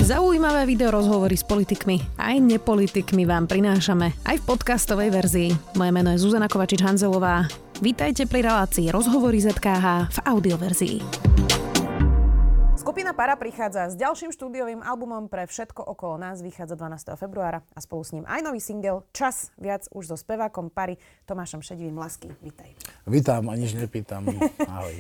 Zaujímavé video rozhovory s politikmi aj nepolitikmi vám prinášame aj v podcastovej verzii. Moje meno je Zuzana Kovačič-Hanzelová. Vítajte pri relácii Rozhovory ZKH v audioverzii. Skupina Para prichádza s ďalším štúdiovým albumom Pre všetko okolo nás, vychádza 12. februára a spolu s ním aj nový single Čas, viac už so spevákom Pary Tomášom Šedivým. Lasky, vítaj. Vítam a nič nepýtam. Ahoj.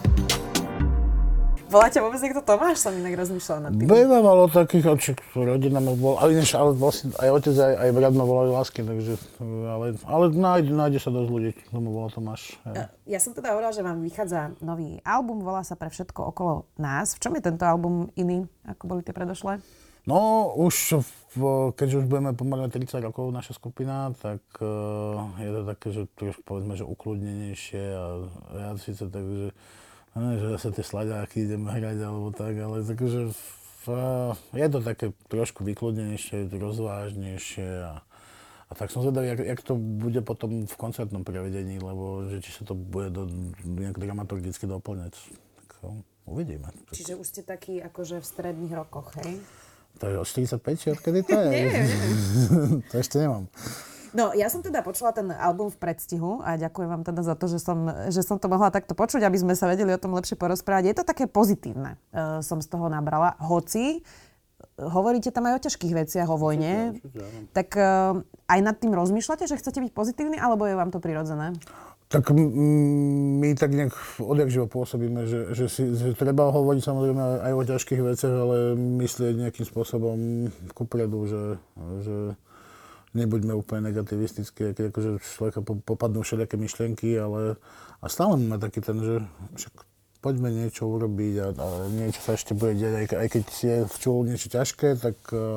Voláte vôbec niekto Tomáš? Som inak rozmýšľala nad tým. Bývalo takých, rodina ma bol, ale vlastne aj otec, aj brat ma volali Lasky, takže, ale nájde sa dosť ľudí, kto ma volá Tomáš. Ja som teda hovorila, že vám vychádza nový album, volá sa Pre všetko okolo nás. V čom je tento album iný, ako boli tie predošlé? No, keďže už budeme pomerne 30 rokov naša skupina, tak je to také, že trošku povedzme, že ukludnenejšie a ja síce takže že zase tie sladáky ideme hrať alebo tak, ale takže je to také trošku vykludnenejšie, rozvážnejšie a tak som zvedavý, jak to bude potom v koncertnom prevedení, lebo že či sa to bude nejak dramaturgicky doplňať. Tak uvidíme. Čiže už ste takí akože v stredných rokoch, hej? To je od 45, či odkedy to je? Nie. To ešte nemám. No, ja som teda počula ten album v predstihu a ďakujem vám teda za to, že som to mohla takto počuť, aby sme sa vedeli o tom lepšie porozprávať. Je to také pozitívne, som z toho nabrala. Hoci hovoríte tam aj o ťažkých veciach, o vojne, tak aj nad tým rozmýšľate, že chcete byť pozitívni, alebo je vám to prirodzené? Tak my tak nejak odjakživo pôsobíme, že treba hovoriť samozrejme aj o ťažkých veciach, ale myslieť nejakým spôsobom kupredu, že nebuďme úplne negativistickí, keď akože človeka popadnú všelijaké myšlienky, ale a stále máme taký ten, že však poďme niečo urobiť a niečo sa ešte bude diať, aj keď je v čulu niečo ťažké, tak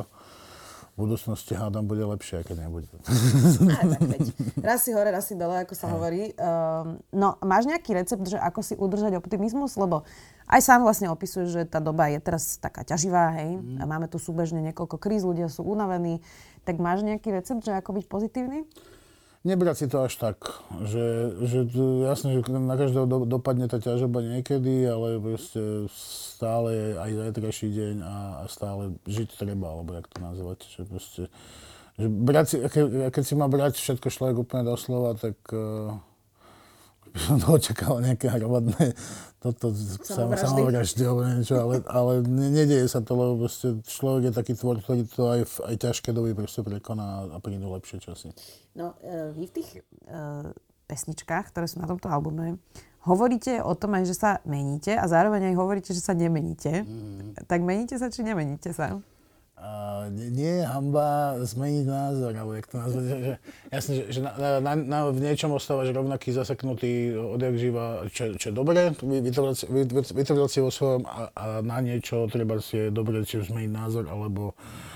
v budúcnosti hádam bude lepšie, aj keď nebude. Tak veď. Raz si hore, raz si dole, ako sa hovorí. No, máš nejaký recept, že ako si udržať optimizmus? Lebo aj sám vlastne opisuješ, že tá doba je teraz taká ťaživá, hej? A máme tu súbežne niekoľko kríz, ľudia sú unavení. Tak máš nejaký recept, že ako byť pozitívny? Nebrať si to až tak, že jasne, že na každého dopadne tá ťažoba niekedy, ale proste stále je aj zajtrajší deň a stále žiť treba, alebo jak to nazvať, že proste, že brať si, keď si má brať všetko človek úplne doslova, tak som to očakal nejaké hromadné samovraždy alebo niečo, ale nedieje sa to, lebo proste človek je taký tvor, ktorý to aj ťažké doby proste prekoná a prídu lepšie časy. No, vy v tých pesničkách, ktoré sú na tomto albume, hovoríte o tom aj, že sa meníte a zároveň aj hovoríte, že sa nemeníte. Tak meníte sa, či nemeníte sa? Nie je hanba zmeniť názor, alebo jak to nazvať, že jasne, že v niečom ostávaš rovnaký, zaseknutý odjak živa, čo je dobré, vytrvať si vo svojom a na niečo treba si je dobré, či už zmeniť názor, alebo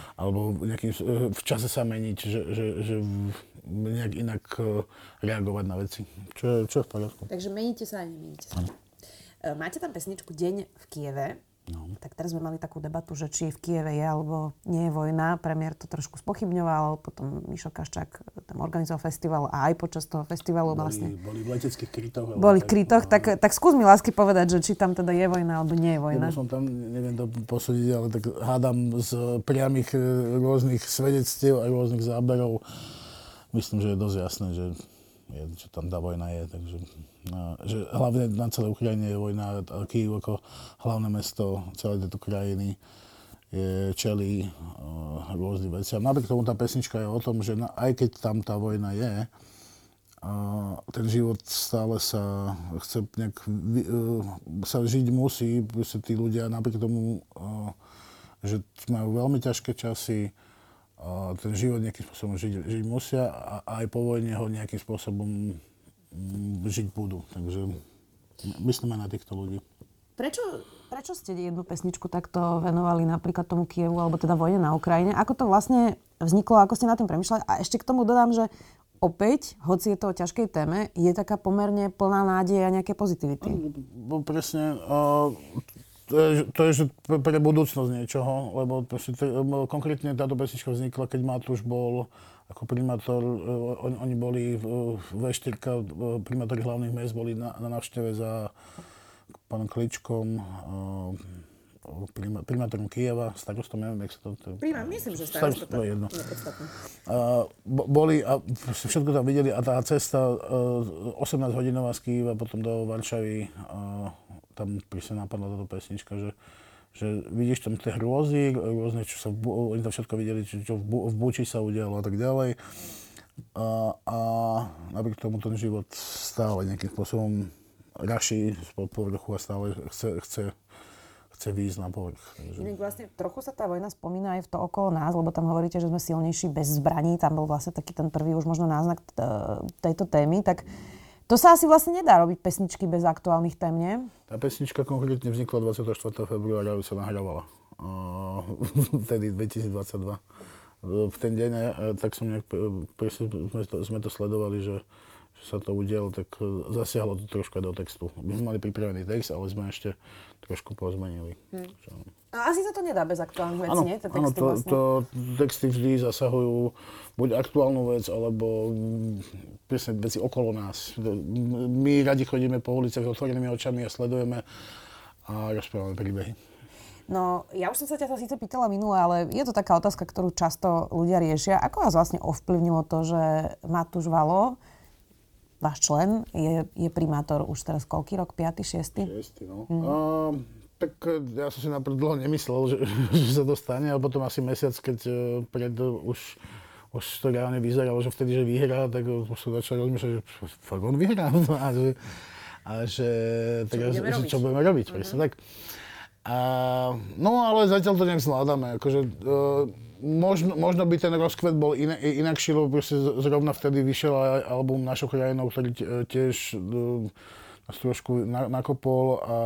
v čase sa meniť, že nejak inak reagovať na veci, čo je v poriadku. Takže meníte sa a nemeníte sa. Máte tam pesničku Deň v Kieve. No. Tak teraz sme mali takú debatu, že či v Kieve je alebo nie je vojna. Premiér to trošku spochybňoval, potom Mišo Kaščák tam organizoval festival a aj počas toho festivalu Boli v leteckých krytoch. Boli v krytoch, tak skús mi lásky povedať, že či tam teda je vojna alebo nie je vojna. Ja som tam, neviem to posúdiť, ale tak hádam z priamých rôznych svedectiev a rôznych záberov. Myslím, že je dosť jasné, že tam tá vojna je, takže že hlavne na celej Ukrajine je vojna, Kyjev ako hlavné mesto celej tejto krajiny čelí rôznym veciam. Napriek tomu tá pesnička je o tom, že aj keď tam tá vojna je, ten život stále sa chce nejak sa žiť musí, proste tí ľudia napriek tomu, že majú veľmi ťažké časy, ten život nejakým spôsobom žiť musia a aj po vojne ho nejakým spôsobom žiť budú. Takže myslíme na týchto ľudí. Prečo ste jednu pesničku takto venovali napríklad tomu Kievu, alebo teda vojne na Ukrajine? Ako to vlastne vzniklo, ako ste na tým premýšľali? A ešte k tomu dodám, že opäť, hoci je to o ťažkej téme, je taká pomerne plná nádeje a nejaké pozitivity. Presne. To je že pre budúcnosť niečoho, lebo konkrétne táto pesnička vznikla, keď Matúš bol ako primátor, oni boli V4, primátori hlavných miest boli na návšteve za pánom Kličkom, primátorom Kyjeva, starostom, neviem, jak sa to... Myslím, že starosta to je jedno. nepodstatné. Boli a všetko tam videli a tá cesta 18-hodinová z Kyjeva potom do Varšavy, tam presne napadla táto pesnička, že vidíš tam tie hrôzy, rôzne, čo sa, oni tam všetko videli, čo v Buči sa udialo a tak ďalej. A napriek tomu ten život stále nejakým spôsobom raší spod povrchu a stále chce výjsť na povrch. Inak vlastne trochu sa tá vojna spomína aj v to okolo nás, lebo tam hovoríte, že sme silnejší bez zbraní. Tam bol vlastne taký ten prvý už možno náznak tejto témy. Tak to sa asi vlastne nedá robiť pesničky bez aktuálnych tém, nie? Tá pesnička konkrétne vznikla 24. februára a sa nahrávala. Vtedy 2022. V ten deň, tak som nejak, sme to sledovali, že sa to udialo, tak zasiahlo to troška do textu. My sme mali pripravený text, ale sme ešte trošku pozmenili. A asi sa to nedá bez aktuálnych vecí, nie? Áno, texty vždy zasahujú buď aktuálnu vec, alebo presne veci okolo nás. My radi chodíme po uliciach s otvorenými očami a sledujeme a rozprávame príbehy. No, ja už som sa ťa to síce pýtala minule, ale je to taká otázka, ktorú často ľudia riešia. Ako vás vlastne ovplyvnilo to, že Matúš Valo, váš člen, je primátor už teraz koľký rok? 5., 6.? 6., no. Tak ja som si napríklad dlho nemyslel, že sa to stane, ale potom asi mesiac, keď už to reálne vyzeralo, že vtedy, že vyhrá, tak už som začal rozmýšľať, že fakt on vyhrá. A že teraz, čo budeme robiť, presne tak. No ale zatiaľ to nejak zvládame. Akože, možno by ten rozkvet bol inakší, lebo proste zrovna vtedy vyšiel aj album Našou krajinou, ktorý tiež nás trošku nakopol a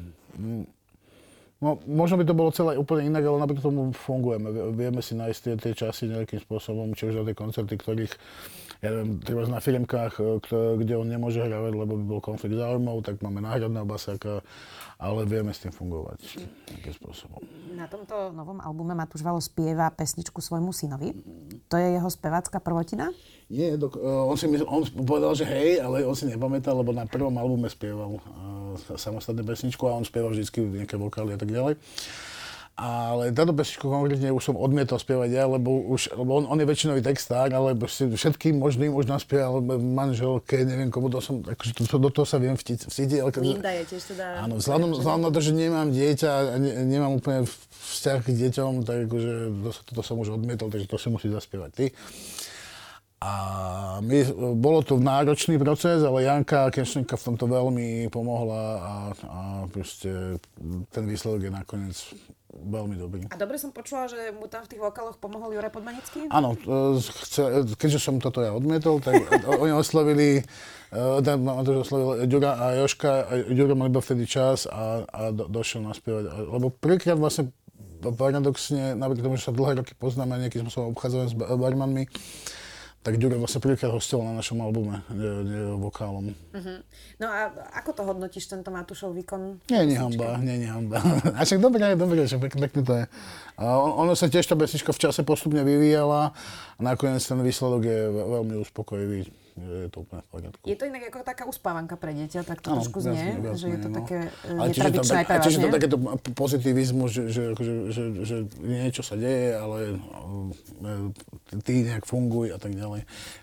no, možno by to bolo celé úplne inak, ale napriek tomu fungujeme. Vieme si nájsť tie časy nejakým spôsobom, či už na tie koncerty, ktorých, ja neviem, treba na firmkách, kde on nemôže hravať, lebo by bol konflikt záujmov, tak máme náhradného basáka, ale vieme s tým fungovať nejakým spôsobom. Na tomto novom albume Matúš Valo spieva pesničku svojmu synovi. To je jeho spevácka prvotina? Nie, on povedal, že hej, ale on si nepamätal, lebo na prvom albume spieval samostatnú pesničku a on spieval vždycky nejaké vokály a tak ďalej. Ale táto pesničku konkrétne už som odmietol spievať ja, lebo on je väčšinový textár, ale všetkým možným už naspieval manželke, neviem komu, akože do toho sa viem vcítiť. Linda je tiež teda... Áno, vzhľadom na to, že nemám dieťa a nemám úplne vzťah k deťom, tak akože to som už odmietol, takže to si musí zaspievať ty. A bolo to náročný proces, ale Janka Kenšníka v tomto veľmi pomohla a proste ten výsledok je nakoniec veľmi dobrý. A dobre som počula, že mu tam v tých vokáloch pomohol Juraj Podmanický? Áno, keďže som toto ja odmietol, tak oni oslovili Ďura a Jožka. Ďura mal iba vtedy čas a došiel naspievať. Lebo prvýkrát vlastne paradoxne, napriek tomu, že sa dlhé roky poznáme a nejakým spôsobom obchádzame s barmanmi, tak Ďuro vlastne prvýkrát hostil na našom albume vokálom. Uh-huh. No a ako to hodnotíš, tento Matúšov výkon? Nie je hanba. A však dobre, že pekne to je. Ono sa tiež tá pesnička v čase postupne vyvíjala a nakoniec ten výsledok je veľmi uspokojivý. Je to úplne v poriadku. Je to inak ako taká uspávanka pre dieťa, tak to trošku znie, jasne, že je to také ale netradičné aj pre vás, nie? To takéto pozitivizmus, že niečo sa deje, ale ty nejak funguj a tak ďalej.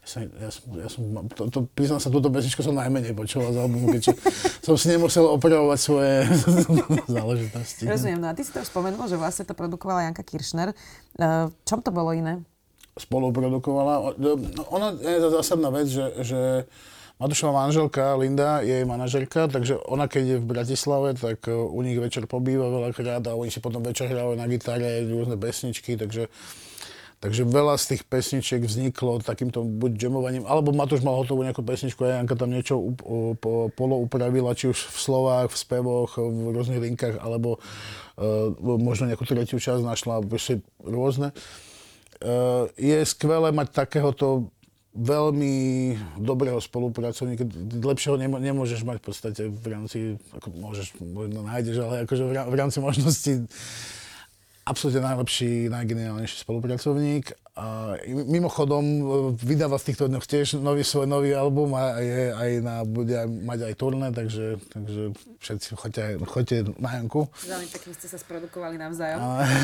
Priznám sa, túto pesničku som najmenej počula z albumu, keďže som si nemusel opravovať svoje záležitosti. Rozumiem, no a ty si to spomenul, že vlastne to produkovala Janka Kiršner. Čom to bolo iné? Spoluprodukovala. Ona je zásadná vec, že Matúšova manželka Linda je jej manažerka, takže ona keď je v Bratislave, tak u nich večer pobýva veľakrát a oni si potom večer hrávajú na gitare rôzne pesničky, takže veľa z tých pesničiek vzniklo takýmto buď jamovaním, alebo Matúš mal hotovú nejakú pesničku a Janka tam niečo poloupravila, či už v slovách, v spevoch, v rôznych linkách, alebo možno nejakú tretiu časť našla, rôzne. Je skvelé mať takéhoto veľmi dobrého spolupracovníka. Lepšieho nemôžeš mať v podstate v rámci, ako možno nájdeš, ale akože v rámci možností absolútne najlepší, najgeniálnejší spolupracovník A mimochodom vydáva v týchto dňoch tiež svoj nový album a bude mať aj turné, takže všetci choďte na Janku. Veľmi pekne ste sa sprodukovali navzájom.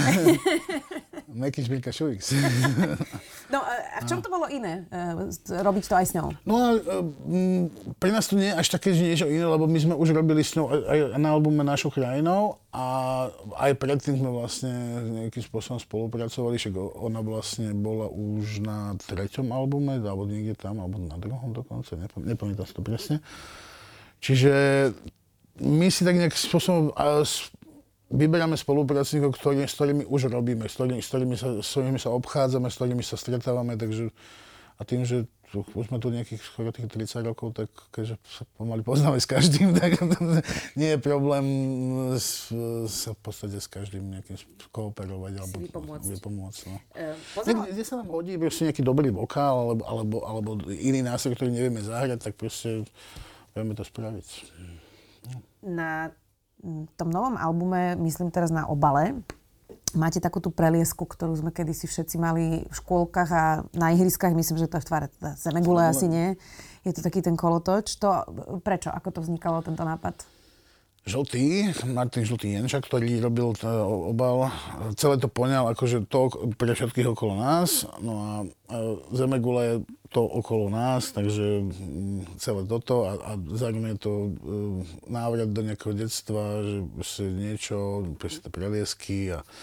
Meky Žbírka Šuvix. No a v čom to bolo iné, robiť to aj s ňou? No a pre nás to nie je až také niečo iné, lebo my sme už robili s ňou aj na albume Našou krajinou a aj predtým sme vlastne nejakým spôsobom spolupracovali, však ona vlastne bola už na 3. albume, alebo niekde tam, alebo na 2. dokonca, nepamätám si to presne. Čiže my si tak nejakým spôsobom vyberáme spolupracovníkov, s ktorými už robíme, s ktorými sa obchádzame, s ktorými sa stretávame, takže a tým, že už sme tu nejakých skoro tých 30 rokov, tak keďže sa pomaly poznáme s každým, tak nie je problém sa v podstate s každým nejakým kooperovať alebo vypomôcť. No. Kde sa nám hodí proste nejaký dobrý vokál alebo iný nástroj, ktorý nevieme zahrať, tak proste vieme to spraviť. Na tom novom albume, myslím teraz na obale, máte takú tú preliesku, ktorú sme kedysi všetci mali v škôlkach a na ihriskách, myslím, že to je v tvare zemegule, asi nie. Je to taký ten kolotoč. Prečo? Ako to vznikalo, tento nápad? Martin Žltý Jenča, ktorý robil obal, celé to poňal akože to pre všetkých okolo nás, no a zemegule je to okolo nás, takže celé toto a zároveň je to návrat do nejakého detstva, že si niečo, presne tie preliesky a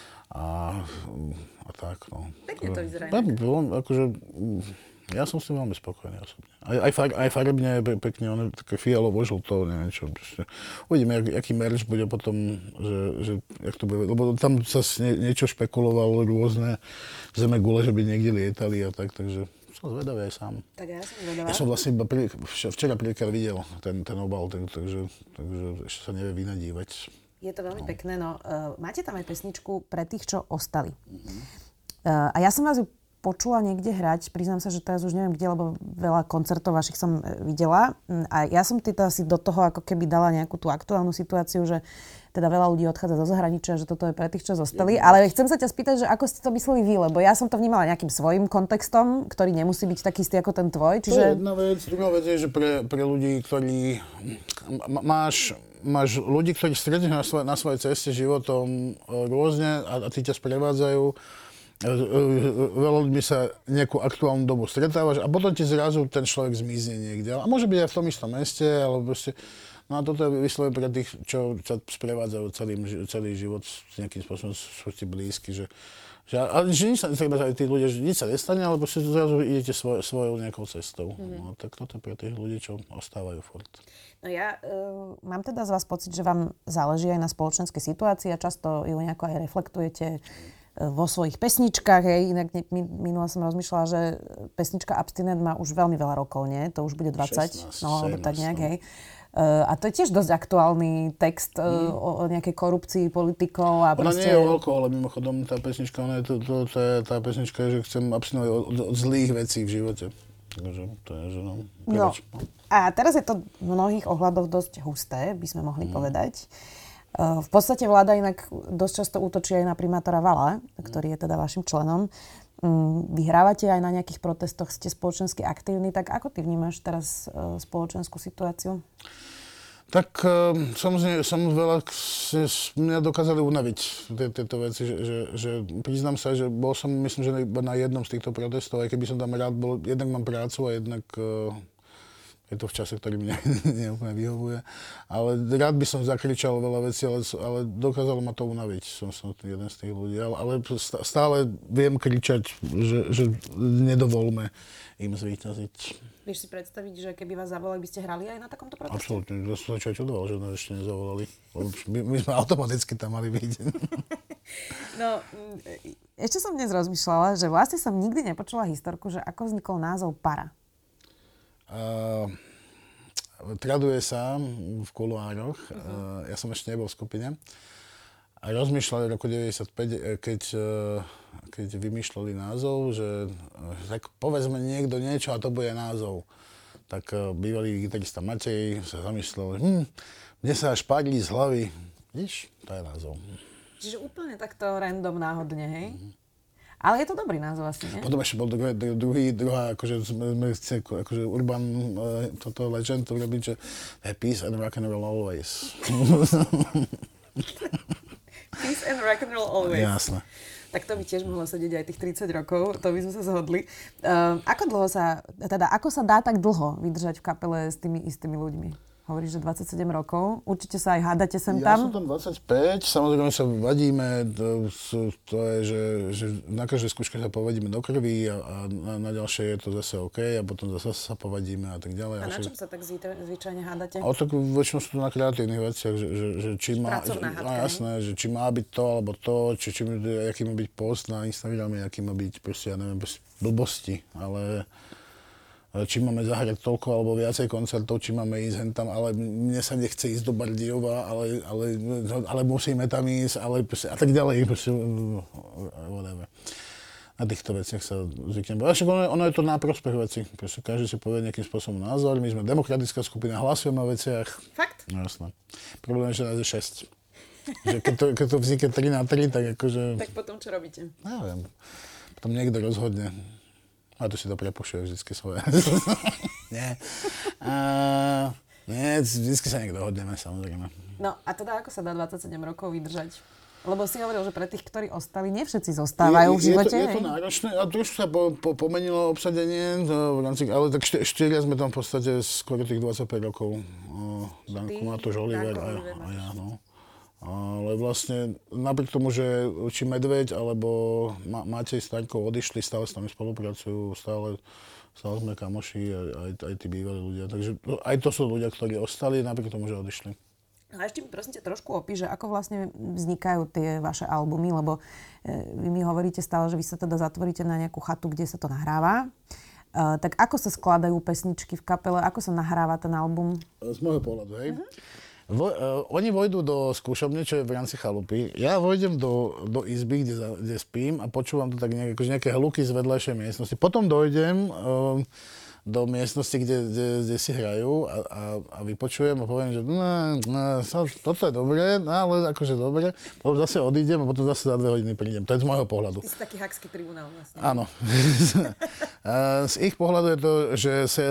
tak, no. Pekne to vyzerá. Akože, ja som s tým veľmi spokojný osobne. Aj farebne je pekne, on je také fialovo-žlto, neviem čo. Uvidíme, aký merch bude potom, že jak to bude, lebo tam sa niečo špekulovalo, rôzne zemegule, že by niekde lietali a tak, takže som zvedavý aj sám. Tak ja som zvedavá. Ja som vlastne iba včera prvýkrát videl ten obal, takže ešte sa nevie vynadívať. Je to veľmi pekné, no. Máte tam aj pesničku pre tých, čo ostali. A ja som vás ju počula niekde hrať, priznám sa, že teraz už neviem kde, lebo veľa koncertov vašich som videla. A ja som teda si do toho ako keby dala nejakú tú aktuálnu situáciu, že teda veľa ľudí odchádza do zahraničia, že toto je pre tých, čo zostali. Ale chcem sa ťa spýtať, že ako ste to mysleli vy, lebo ja som to vnímala nejakým svojím kontextom, ktorý nemusí byť taký istý ako ten tvoj. Čiže... To je jedna vec. Druhá vec je, že pre ľudí, ktorí... Máš ľudí, ktorí stretneš na svojej ceste životom rôzne a tí ťa sprevádzajú. Veľa ľudí sa nejakú aktuálnu dobu stretávaš a potom ti zrazu ten človek zmizne niekde. A môže byť aj v tom istom meste, alebo proste... No a toto je vyslovene pre tých, čo sa sprevádzajú celý život nejakým spôsobom sú ti blízky, že nič sa netreba aj tí ľudia, že nič sa nestane, ale proste zrazu idete svojou nejakou cestou. No tak toto je pre tých ľudí, čo ostávajú furt. No ja mám teda z vás pocit, že vám záleží aj na spoločenskej situácii a často ju nejako aj reflektujete vo svojich pesničkách, hej. Inak minule som rozmýšľala, že pesnička Abstinent má už veľmi veľa rokov, nie? To už bude 20, 16, alebo tak nejak, hej. A to je tiež dosť aktuálny text o nejakej korupcii politikov a proste... Ona nie je o alkohole, mimochodom, tá pesnička, ona je to je tá pesnička, že chcem abstinovať od zlých vecí v živote. Takže to je, že no... A teraz je to v mnohých ohľadoch dosť husté, by sme mohli povedať. V podstate vláda inak dosť často útočí aj na primátora Vala, ktorý je teda vašim členom. Vyhrávate aj na nejakých protestoch, ste spoločensky aktívni, tak ako ty vnímaš teraz spoločenskú situáciu? Tak som veľa, mňa dokázali unaviť tieto veci, že priznám sa, že bol som, myslím, že na jednom z týchto protestov, aj keby som tam rád bol, jednak mám prácu a jednak je to v čase, ktorý mňa neúplne vyhovuje. Ale rád by som zakričal veľa vecí, ale dokázalo ma to unaviť. Som jeden z tých ľudí. Ale stále viem kričať, že nedovolme im zvíťaziť. Vieš si predstaviť, že keby vás zavolali, by ste hrali aj na takomto proteste? Absolútne. Ja som sa čudoval, že nás ešte nezavolali. My sme automaticky tam mali byť. No, ešte som dnes rozmýšľala, že vlastne som nikdy nepočula historku, že ako vznikol názov Para. Traduje sa v kuluároch. Ja som ešte nebol v skupine. A rozmýšľali v roku 95, keď vymýšľali názov, že tak povedzme niekto niečo a to bude názov. Tak bývalý gitarista Matej sa zamyslel, mne sa až padli z hlavy. Vidíš, to je názov. Čiže úplne takto random náhodne, hej? Ale je to dobrý názov asi, nie? Potom ešte bol druhá, akože sme akože urban toto legend, to robí, že peace and rock and roll always. Peace and rock and roll always. Jasné. Tak to by tiež mohlo sedieť aj tých 30 rokov, to by sme sa zhodli. Ako sa dá tak dlho vydržať v kapele s tými istými ľuďmi? Hovoríš, že 27 rokov. Určite sa aj hádate sem tam. Ja som tam 25, samozrejme sa vadíme, to je, že na každej skúške sa povadíme do krvi a na ďalšie je to zase OK a potom zase sa povadíme a tak ďalej. A na čom sa tak zvyčajne hádate? Ale tak väčšinou sú to na kreatívnych veciach, že či má, pracovná hádka, jasné, že či má byť to alebo to, aký má byť post na Instagrame, aký má byť proste, ja neviem, blbosti, ale či máme zahrať toľko alebo viacej koncertov, či máme ísť hentam, ale mne sa nechce ísť do Bardejova, ale musíme tam ísť, ale proste, a tak ďalej, proste, whatever. Na týchto veciach sa zvyknem. Však ono je to na prospech veci. Proste každý si povie nejakým spôsobom názor. My sme demokratická skupina, hlasujeme o veciach. Fakt? No jasné. Problém je, že nás je 6. Že keď to vznikne 3-3, tak akože... Tak potom čo robíte? Neviem. Potom niekto rozhodne. A to si to prepušuje vždycky svoje. Nie. Nie, vždycky sa niekto hodneme, samozrejme. No a teda ako sa dá 27 rokov vydržať? Lebo si hovoril, že pre tých, ktorí ostali, nie všetci zostávajú v živote. Je to náročné a trošku sa pomenilo obsadenie v rámci, ale tak štyria sme tam v podstate skoro tých 25 rokov. Danko, Matúš, Oliver a ja, no. Ale vlastne napriek tomu, že či Medveď alebo Matej Staňko odišli, stále s nami spolupracujú, stále sme kamoši, aj tí bývalí ľudia. Takže aj to sú ľudia, ktorí ostali, napriek tomu, že odišli. A ešte mi prosím ťa trošku opíš, že ako vlastne vznikajú tie vaše albumy, lebo vy mi hovoríte stále, že vy sa teda zatvoríte na nejakú chatu, kde sa to nahráva. Tak ako sa skladajú pesničky v kapele, ako sa nahráva ten album? Z môjho pohľadu, hej. Oni vojdú do skúšobne, čo je v rámci chalupy. Ja vojdem do izby, kde spím a počúvam to tak nejaké hluky z vedľajšej miestnosti. Potom dojdem do miestnosti, kde si hrajú a vypočujem a poviem, že toto je dobré, ale akože dobré. Potom zase odídem a potom zase za 2 hodiny prídem. To je z môjho pohľadu. Ty si taký hakský tribunál vlastne. Áno. Z ich pohľadu je to, že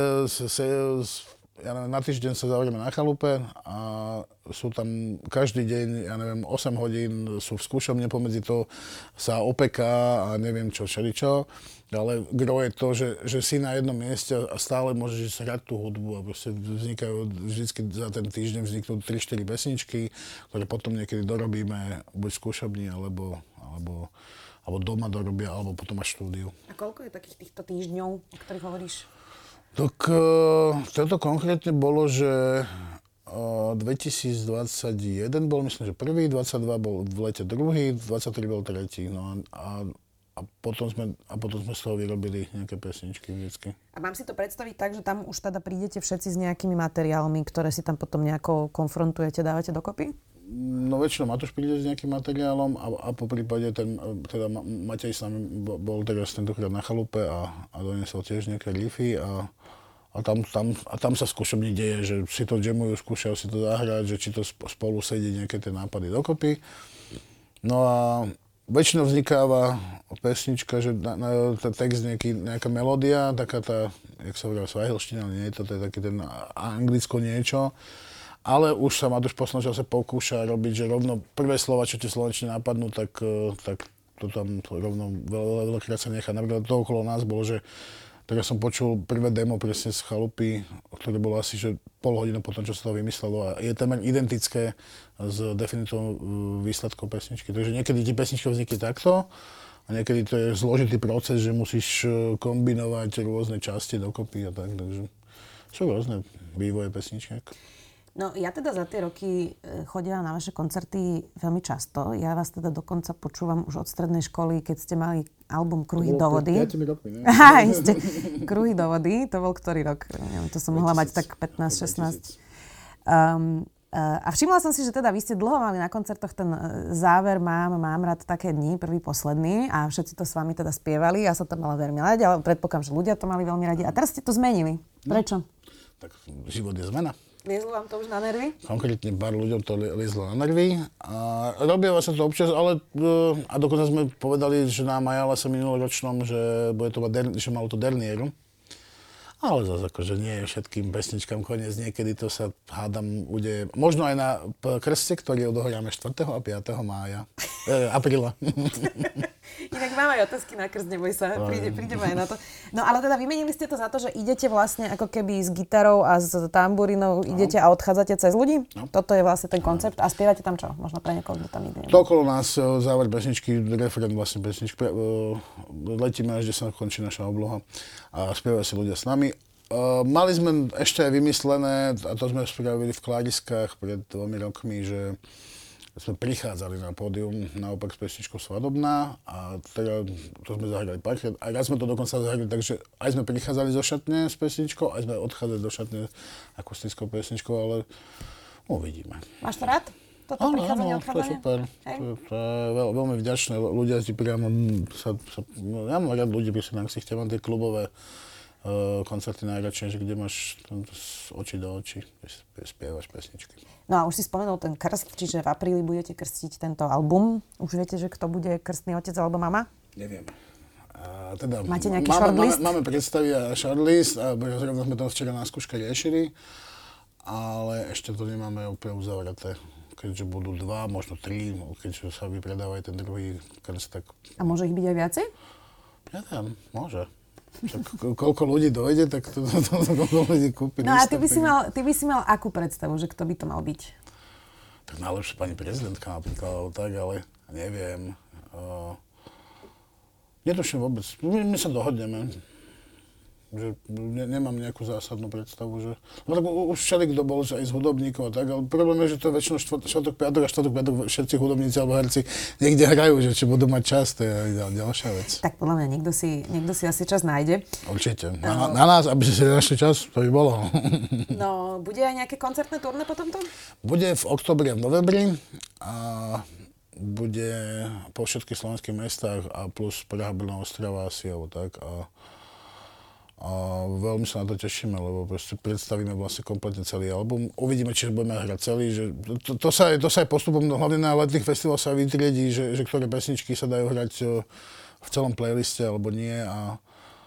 na týždeň sa zavrieme na chalupe a sú tam každý deň, 8 hodín sú v skúšobne, pomedzi to sa opeká a neviem čo, všeličo. Ale gro je to, že si na jednom mieste a stále môžeš hrať tú hudbu a proste vznikajú, vždycky za ten týždeň vzniknú 3-4 pesničky, ktoré potom niekedy dorobíme buď v skúšobni, alebo doma dorobia, alebo potom až štúdiu. A koľko je takých týchto týždňov, o ktorých hovoríš? Tak toto konkrétne bolo, že 2021 bol, myslím, že prvý, 22 bol v lete druhý, 23 bol tretí. No a potom sme z toho vyrobili nejaké pesničky vždycky. A mám si to predstaviť tak, že tam už teda prídete všetci s nejakými materiálmi, ktoré si tam potom nejako konfrontujete, dávate dokopy? No väčšinou Matúš príde s nejakým materiálom a po prípade teda Matej s nami bol teraz tentokrát na chalupe a doniesol tiež nejaké riffy a tam sa v skúšobni deje, že si to jamujú, skúšajú si to zahrať, že či to spolu sedí nejaké tie nápady dokopy. No a väčšinou vznikáva pesnička, že ten text nejaká melódia, taká tá, jak sa hovorí, svahilština, nie je to je taký ten anglicko niečo. Ale už sa Matúš v poslednom čase pokúša robiť, že rovno prvé slova, čo ti slovenčne napadnú, tak to tam rovno veľakrát sa nechá. Napríklad to okolo nás bolo, že teraz som počul prvé demo presne z chalupy, ktoré bolo asi že pol hodinu potom, čo sa to vymyslelo a je témer identické s definitívnym výsledkom pesničky. Takže niekedy ti pesnička vznikne takto a niekedy to je zložitý proces, že musíš kombinovať rôzne časti dokopy a tak. Takže sú rôzne vývoje pesničiek. No ja teda za tie roky chodila na vaše koncerty veľmi často. Ja vás teda dokonca počúvam už od strednej školy, keď ste mali album Kruhy do vody. 5 rokmi, ne? Aha, ste. Kruhy do vody, to bol ktorý rok? Neviem, to som mohla mať tak 15-16. A všimla som si, že teda vy ste dlho mali na koncertoch ten záver mám rád také dni, prvý, posledný a všetci to s vami teda spievali. Ja som to mala veľmi radi, ale predpokladám, že ľudia to mali veľmi radi. A teraz ste to zmenili. Prečo? Tak život je zmena. Liezlo vám to už na nervy? Konkrétne pár ľuďom to liezlo na nervy. A robia sa to občas, ale a dokonca sme povedali, že na Majala sa minuloročnom, že bude to mať že malo to dernieru. Ale zase akože nie je všetkým pesničkám koniec. Niekedy to sa, hádam, udeje. Možno aj na krste, ktorý odohráme 4. a 5. apríla. Inak mám aj otázky na krst, neboj sa, prídeme aj na to. No ale teda vymenili ste to za to, že idete vlastne ako keby s gitarou a s tamburinou, idete a odchádzate cez ľudí? No. Toto je vlastne ten koncept. A spievate tam čo? Možno pre niekoho, kto tam ide. To okolo nás záver pesničky, referent vlastne pesničky. Letíme, až kde sa končí naša obloha a spievajú si ľudia s nami. Mali sme ešte aj vymyslené, a to sme spravili v Kláriskách pred 2 rokmi, že sme prichádzali na pódium naopak s pesničkou Svadobná a teda to sme zahrali párkrát. A raz sme to dokonca zahrali, takže aj sme prichádzali zo šatne s pesničkou, aj sme odchádzali do šatne akustickou pesničkou, ale uvidíme. Máš to rád? Toto prichádzanie, odchádzanie? To je super. To je veľmi vďačné. Ľudia si priamo ja mám rád ľudí, pri si chcem mám tie klubové koncerty najradšej, že kde máš z očí do očí, spievaš pesničky. No a už si spomenul ten krst, čiže v apríli budete krstiť tento album. Už viete, že kto bude krstný otec alebo mama? Neviem. Teda, máte nejaký shortlist? Máme predstavy a shortlist a zrovna sme to včera na skúške riešili, ale ešte to nemáme úplne uzavreté. Keďže budú 2, možno 3, keďže sa vypredáva aj ten druhý krst, tak... A môže ich byť aj viacej? Neviem, môže. Však, koľko ľudí dojde, tak to koľko ľudí kúpi. No a ty by si mal akú predstavu, že kto by to mal byť? Tak najlepšia pani prezidentka napríklad, alebo tak, ale neviem. Netuším vôbec. My sa dohodneme. Že nemám nejakú zásadnú predstavu, že... No tak už všelikto bol, že aj z hudobníkov a tak, ale problém je, že to je väčšinou štvrtok, piatok, všetci hudobníci alebo herci niekde hrajú, že či budú mať čas, to je ďalšia vec. Tak podľa mňa niekto si asi čas nájde. Určite. Na nás, aby si našli čas, to by bolo. No, bude aj nejaké koncertné turné potom to? Bude v októbri a v novembri a bude po všetkých slovenských mestách a plus Praha, Brno, Ostrava asi, alebo tak. A veľmi sa na to tešíme, lebo proste predstavíme vlastne kompletne celý album. Uvidíme, či budeme hrať celý, že to sa aj postupom, hlavne na letných festivaloch sa vytriedí, že ktoré pesničky sa dajú hrať v celom playliste alebo nie a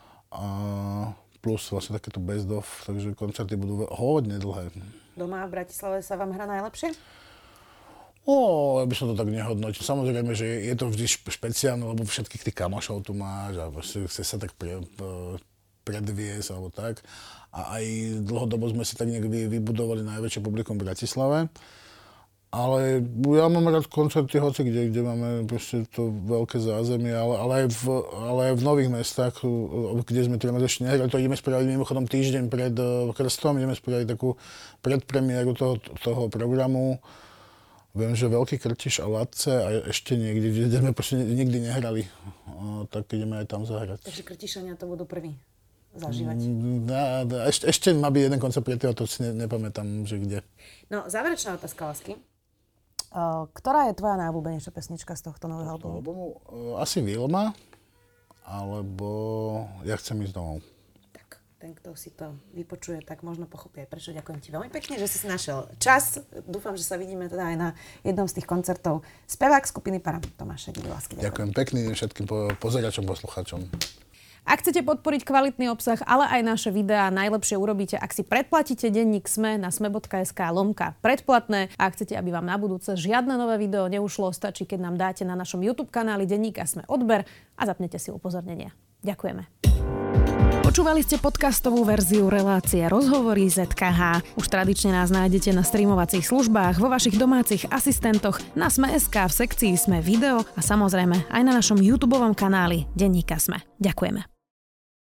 plus vlastne takéto best of, takže koncerty budú hodne dlhé. Doma v Bratislave sa vám hrá najlepšie? Ja by som to tak nehodnotil. Samozrejme, že je to vždy špeciálne, lebo všetkých tých kamošov tu máš a chce sa tak predviesť alebo tak. A aj dlhodobo sme si tak niekde vybudovali najväčšie publikum v Bratislave. Ale ja mám rád koncerty hoci kde máme proste to veľké zázemie, ale aj v nových mestách, kde sme teda ešte nehrali, to ideme spraviť mimochodom týždeň pred krstom, ideme spraviť takú predpremiéru toho programu. Viem, že Veľký Krtiš a Latce a ešte niekde, kde sme proste nikdy nehrali, tak ideme aj tam zahrať. Takže Krtišania to budú prví zažívať. Ešte má byť jeden koncert predtým, to si nepamätám, že kde. No, záverečná otázka, lásky. Ktorá je tvoja najobľúbenejšia pesnička z tohto nového albumu? Asi Vilma, alebo Ja chcem ísť domov. Tak, ten, kto si to vypočuje, tak možno pochopí aj prečo. Ďakujem ti veľmi pekne, že si našiel čas. Dúfam, že sa vidíme teda aj na jednom z tých koncertov. Spevák skupiny Para, Tomáš Šedivý, lásky. Ďakujem pekne všetkým pozeračom, poslucháčom. Ak chcete podporiť kvalitný obsah, ale aj naše videá, najlepšie urobíte, ak si predplatíte denník SME na sme.sk/predplatné. A ak chcete, aby vám na budúce žiadne nové video neušlo, stačí, keď nám dáte na našom YouTube kanáli denníka SME odber a zapnete si upozornenia. Ďakujeme. Počúvali ste podcastovú verziu relácie Rozhovory ZKH. Už tradične nás nájdete na streamovacích službách, vo vašich domácich asistentoch, na Sme.sk, v sekcii Sme video a samozrejme aj na našom YouTubeovom kanáli denníka SME. Ďakujeme.